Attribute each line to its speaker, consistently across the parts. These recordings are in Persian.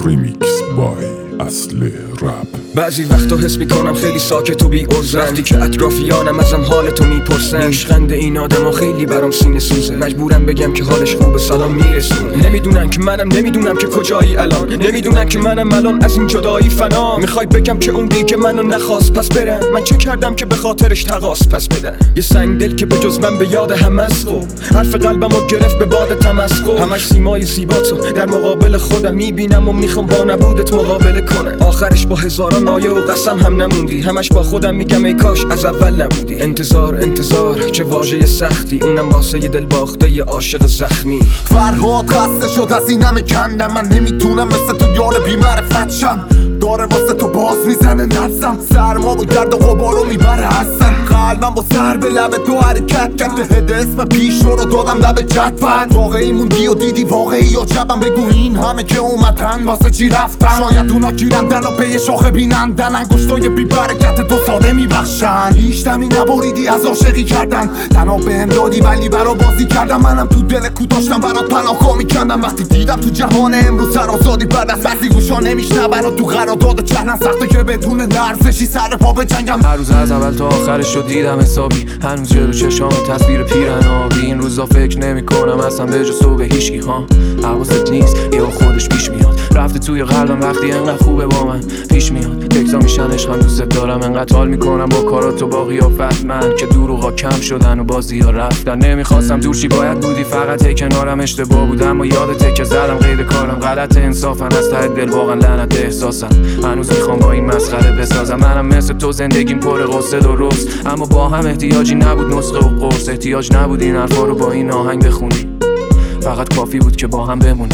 Speaker 1: ریمیکس بای اصل رپ.
Speaker 2: بعضی وقتا حس میکنم خیلی ساکت و بی عذرم، وقتی که اطرافیانم ازم حالتو میپرسن. نیشخند این آدما خیلی برام سینه سوزه، مجبورم بگم که حالش خوبه سلام میرسونه. نمیدونن که منم نمیدونم که کجایی الان، نمیدونن که منم الان از این جدایی فنا. میخوای بگم که اون دیگه منو نخواست پس برم، من چه کردم که به خاطرش تقاس پس بدن. یه سنگ دل که به جز من به یاد هم از خوب، حرف قلبمو گرفت به باد تمسخر. همش سیمای زیباتو در مقابل خودم میبینم و میخوام با نبودت مقابله کنم. آخرش با هزاران نایه و قسم هم نموندی، همش با خودم میگم ای کاش از اول نبودی. انتظار چه واژه سختی، اونم واسه یه دل باخته یه عاشق زخمی.
Speaker 3: فرهاد خسته شد از این همه کندم، من نمیتونم مثل تو یار بی‌معرفت شم. داره واسه تو باز میزنه نفسم، سرما و گرد و غبارو میبره هستم. قلبم با سر به لب تو حرکت کرد، هد اسم پیش رو دادم لب جدول. واقعی موندی و دیدی واقعی یا جبم، بگو این همه که اومدن واسه چی رفتن. شاید اونا گیرندن و پی شاخه بینندن، انگشتای بی برکت تو ساده میبخشن. هیچ دمی نبریدی از عاشقی کردن، تنها بهم دادی ولی برا بازی کردم. منم تو دل کو داشتم برات پناهگاه میکندم، وقتی دیدم تو جهان امروز سر آزادی بعد از بعضی گوشا نمیشنون و تو قرارداد چهنن سخته که بدون لرزشی سر پا بجنگم.
Speaker 4: هر روز از اول تا آخرش شد دیدم حسابی، هنوز جلو چشام تصویر پیرن آبی. این روزا فکر نمی کنم اصلا به جز تو به هیچکی ها. حواست نیست یا خودش پیش میاد، رفته توی قلبم وقتی انقدر خوبه با من پیش میاد. تکسا میشن عشقم دوست دارم، انقدر حال میکنم با کارات و با قیافت من که دروغا کم شدن و بازی ها رفتن. نمیخواستم دورشی باید بودی، فقط هی کنارم اشتباه بودم و یادته که زدم قید کارم غلط. انصافا از ته دل واقعا لعنت احساسم، هنوز میخوام با این مسخره بسازم. منم مثل تو زندگیم پر غصه درست، اما با هم احتیاجی نبود نسخه و قرص. احتیاج نبود این حرفا رو با این آهنگ بخونی، فقط کافی بود که با هم بمونیم.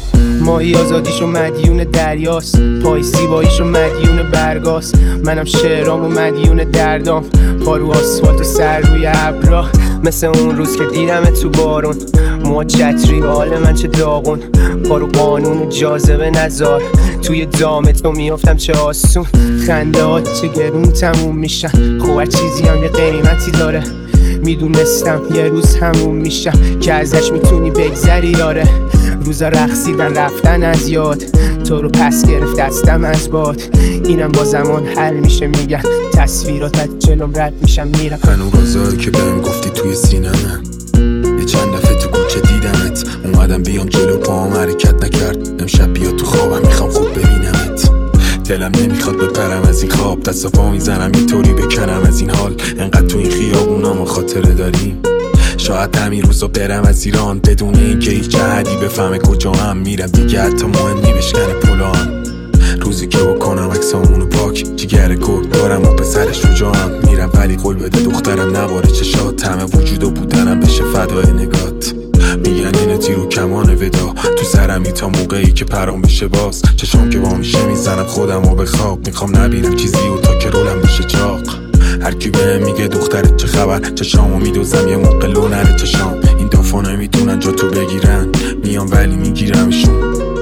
Speaker 5: ماهی آزادیشو مدیون دریاست، پای زیباییشو مدیون برگاست. منم شعرام و مدیون دردام، پا رو آسفالت و سر روی ابرا. مثل اون روز که دیدم تو بارون، موها چتری حال من چه داغون. پا رو قانون و جاذبه نزار، توی دام تو میافتم چه آسون. خنده هات چه گرون تموم میشن، خوب چیزی هم یه قیمتی داره. میدونستم یه روز همون میشم که ازش میتونی بگذری یاره. روزا رقصیدن رفتن از یاد، تو رو پس گرفت دستم از باد. اینم با زمان حل میشه میگن، تصویرات از جلوم رد میشم میرم.
Speaker 6: هنوز روزایی که بهم گفتی توی سینمه، یه چند دفعه تو کوچه دیدمت. اومدم بیام جلو پاهم حرکت نکرد، امشب بیا تو خوابم میخوام خوب ببینمت. دلم نمیخواد بپرم از این خواب، دست و پا میزنم اینطوری بکنم از این حال. انقدر تو این خیابونا ما خاطره داریم، شاید همین روزا برم از ایران بدون اینکه هیچ جهدی بفهمه کجا هم میرم. دیگه حتی مهم بشکنه پلام، روزی که بکنم عکسامونو پاک. جیگر گل دارم و پسرش رو جام میرم، ولی قول بده دخترم نباره چشات. همه وجود و بودنم بشه فدای نگات. میگن اینه تیر و کمان ودا تو سرمی تا موقعی که پرام بشه باز. چشام که با میشه میزنم خودم و به خواب، میخوام نبینم چیزی و تا که رولم بشه چاق. هر کی بهم میگه دخترت چه خبر، چشامو میدوزم یه موقع لو نره چشام. این دافا نمیتونن جا تو بگیرن، میام ولی میگیرمشون.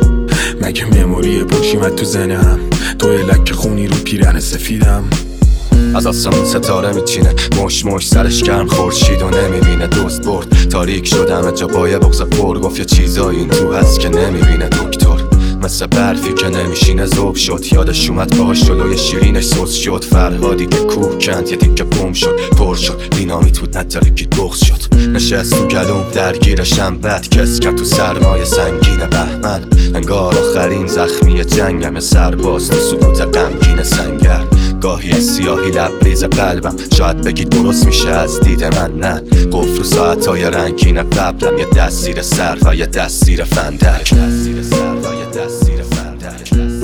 Speaker 6: مگه مموری پشیمت تو ذهنم، تو یه لکه خونی رو پیرن سفیدم.
Speaker 7: از آسمون ستاره میچینه، مش سرش گرم خورشید و نمیبینه. دوست برد تاریک شدم جا با یه بغض پر، گفت یه چیزایی این تو هست که نمیبینه دکتر. مثل برفی که نمیشینه ذوب شد، یادش اومد باهاش جلوی شیرینش سوس شد. فرهادی که کوه کند یه دیگه بوم شد، پر شد دینامیت بود نداره که بغض شد. نشست تو گلوم درگیرشم بد کس کرد تو سرمایه سنگین بهمن. انگار آخرین زخمی جنگم، سرباز تو سکوت غمگین سنگر. گاهی سیاهی لبریز قلبم، شاید بگی درست میشه از دید من نه. قفل رو ساعتای رنگین قبلم، یه دست زیر سر و یه دست زیر فندک.